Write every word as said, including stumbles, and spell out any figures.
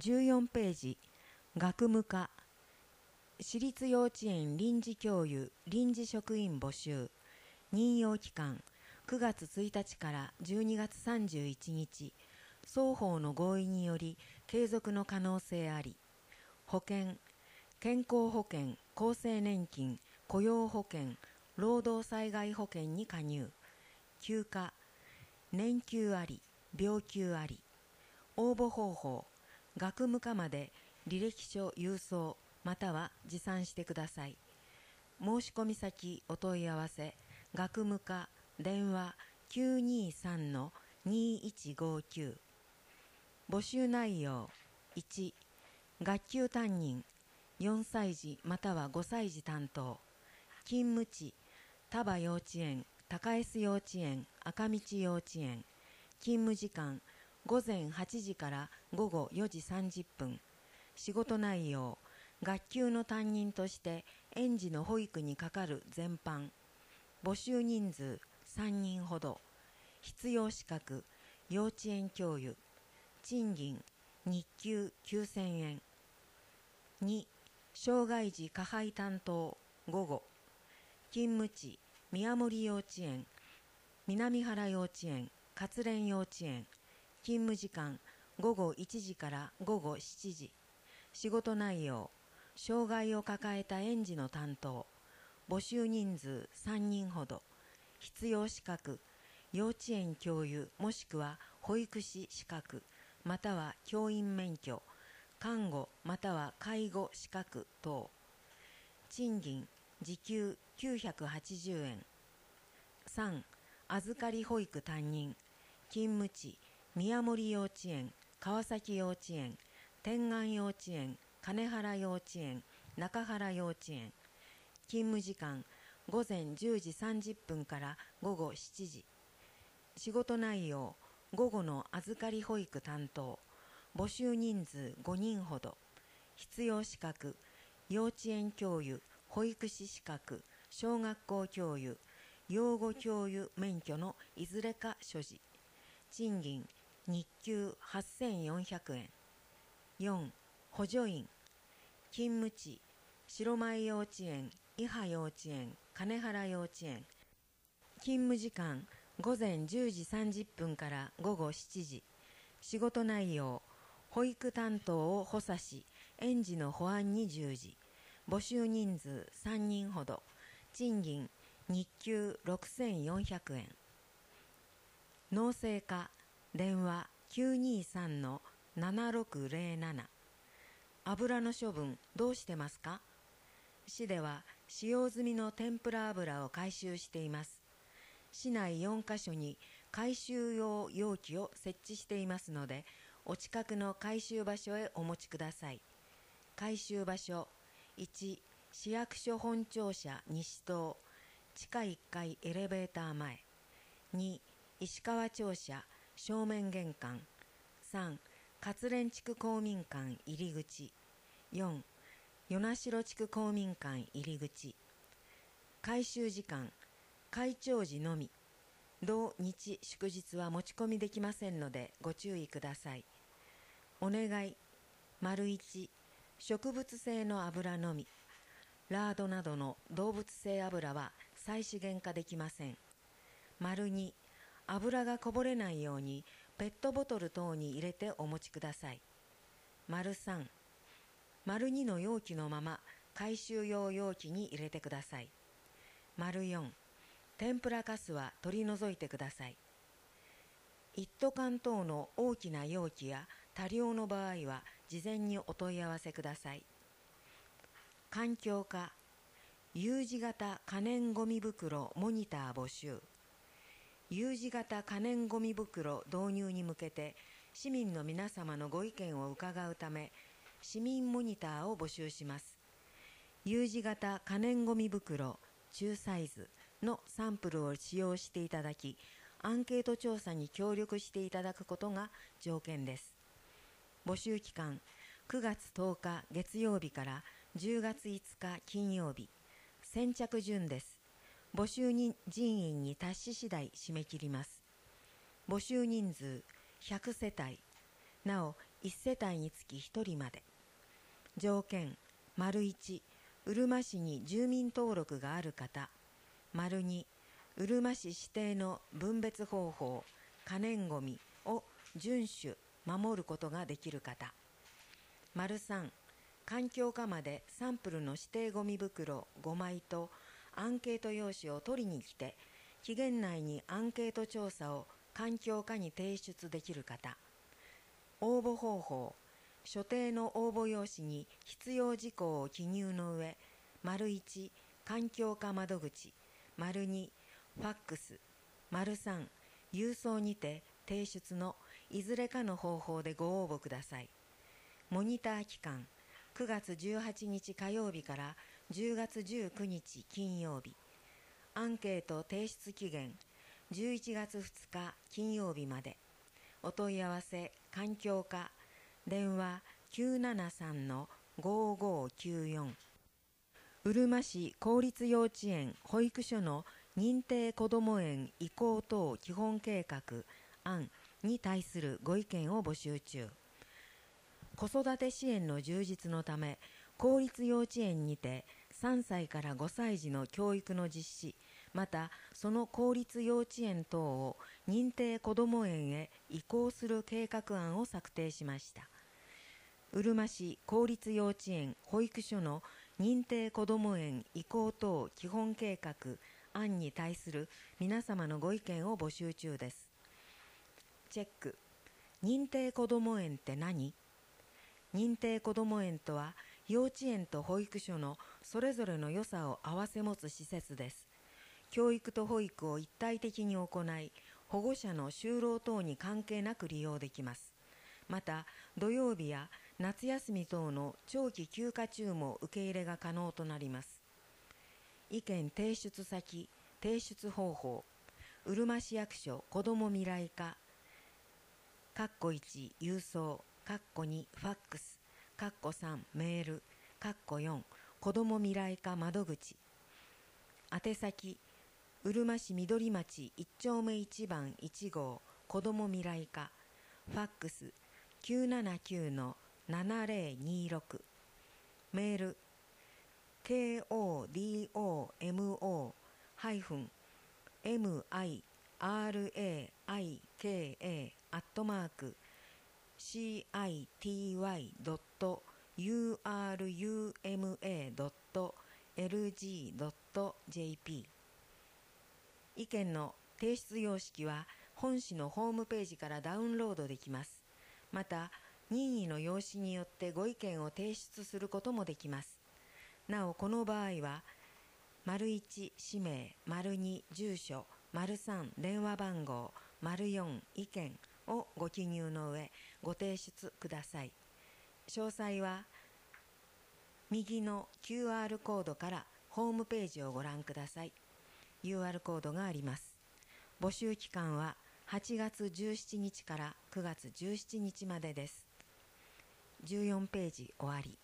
じゅうよんページ、学務課、私立幼稚園臨時教諭臨時職員募集、任用期間くがつついたちからじゅうにがつさんじゅういちにち、双方の合意により継続の可能性あり。保険、健康保険、厚生年金、雇用保険、労働災害保険に加入。休暇、年休あり、病休あり。応募方法、学務課まで履歴書郵送または持参してください。申し込み先お問い合わせ、学務課、電話 きゅうにさんのにいちごきゅう。募集内容、いち、学級担任、よんさい児またはごさい児担当。勤務地、多摩幼稚園、高江幼稚園、赤道幼稚園。勤務時間、ごぜんはちじからごごよじさんじゅっぷん。仕事内容、学級の担任として園児の保育にかかる全般。募集人数さんにんほど。必要資格、幼稚園教諭。賃金、日給きゅうせんえん。に、障害児加配担当、午後。勤務地、宮森幼稚園、南原幼稚園、勝連幼稚園。勤務時間、ごごいちじからごごしちじ。仕事内容、障害を抱えた園児の担当。募集人数さんにんほど。必要資格、幼稚園教諭もしくは保育士資格、または教員免許、看護または介護資格等。賃金、時給きゅうひゃくはちじゅうえん。さん、預かり保育担任。勤務地、宮森幼稚園、川崎幼稚園、天眼幼稚園、金原幼稚園、中原幼稚園。勤務時間、ごぜんじゅうじさんじゅっぷんからごごしちじ。仕事内容、午後の預かり保育担当。募集人数ごにんほど。必要資格、幼稚園教諭、保育士資格、小学校教諭、養護教諭免許のいずれか所持。賃金、日給はっせんよんひゃくえん。よん、補助員。勤務地、白舞幼稚園、伊波幼稚園、金原幼稚園。勤務時間、ごぜんじゅうじさんじゅっぷんからごごしちじ。仕事内容、保育担当を補佐し、園児の保安に従事。募集人数さんにんほど。賃金、日給ろくせんよんひゃくえん。農政課、電話 きゅうにさんのななろくぜろなな。油の処分どうしてますか？市では使用済みの天ぷら油を回収しています。市内よんかしょに回収用容器を設置していますので、お近くの回収場所へお持ちください。回収場所、いち、市役所本庁舎西棟、地下いっかいエレベーター前。に、石川庁舎正面玄関。さん、勝連地区公民館入り口。よん、与那城地区公民館入り口。回収時間、開庁時のみ。同日祝日は持ち込みできませんのでご注意ください。お願い、丸いち、植物性の油のみ。ラードなどの動物性油は再資源化できません。丸に、油がこぼれないようにペットボトル等に入れてお持ちください。丸さん、丸にの容器のまま回収用容器に入れてください。丸よん、天ぷらかすは取り除いてください。一斗缶等の大きな容器や多量の場合は事前にお問い合わせください。環境課、有事型可燃ごみ袋モニター募集。有事型可燃ごみ袋導入に向けて市民の皆様のご意見を伺うため、市民モニターを募集します。有事型可燃ごみ袋中サイズのサンプルを使用していただき、アンケート調査に協力していただくことが条件です。募集期間、くがつとおか月曜日からじゅうがついつか金曜日。先着順です。募集人員に達し次第締め切ります。募集人数ひゃくせたい。なお、 いち世帯につきひとりまで。条件、丸いち、うるま市に住民登録がある方。丸に、うるま市指定の分別方法、可燃ごみを遵守、守ることができる方。丸さん、環境課までサンプルの指定ごみ袋ごまいとアンケート用紙を取りに来て、期限内にアンケート調査を環境課に提出できる方。応募方法、所定の応募用紙に必要事項を記入の上、丸いち、環境課窓口、丸に、ファックス、丸さん、郵送にて提出のいずれかの方法でご応募ください。モニター期間、くがつじゅうはちにち火曜日からじゅうがつじゅうくにち金曜日。アンケート提出期限、じゅういちがつふつか金曜日まで。お問い合わせ、環境課、電話 きゅうななさんのごーごーきゅうよん。うるま市公立幼稚園保育所の認定こども園移行等基本計画案に対するご意見を募集中。子育て支援の充実のため、公立幼稚園にてさんさいからごさい児の教育の実施、またその公立幼稚園等を認定こども園へ移行する計画案を策定しました。うるま市公立幼稚園保育所の認定こども園移行等基本計画案に対する皆様のご意見を募集中です。チェック。認定こども園って何？認定こども園とは、幼稚園と保育所のそれぞれの良さを併せ持つ施設です。教育と保育を一体的に行い、保護者の就労等に関係なく利用できます。また、土曜日や夏休み等の長期休暇中も受け入れが可能となります。意見提出先、提出方法、うるま市役所子ども未来課、かっこいち郵送、かっこにファックス、かっこさんメール、かっこよん子ども未来課窓口。宛先、うるま市緑町いち丁目いちばんいち号子ども未来課、ファックス きゅうななきゅうのななぜろにろく、メール ケーオーディーオーエムオー ハイフン エムアイアールエーアイケーエー アットマーク シーアイティーワイドットユーアールユーエムエードットエルジードットジェーピー。 意見の提出様式は本市のホームページからダウンロードできます。また、任意の用紙によってご意見を提出することもできます。なお、この場合は、丸いち氏名、丸に住所、丸さん電話番号、丸よん意見をご記入の上、ご提出ください。詳細は、右の キューアール コードからホームページをご覧ください。ユーアール コードがあります。募集期間ははちがつじゅうしちにちからくがつじゅうしちにちまでです。じゅうよんページ終わり。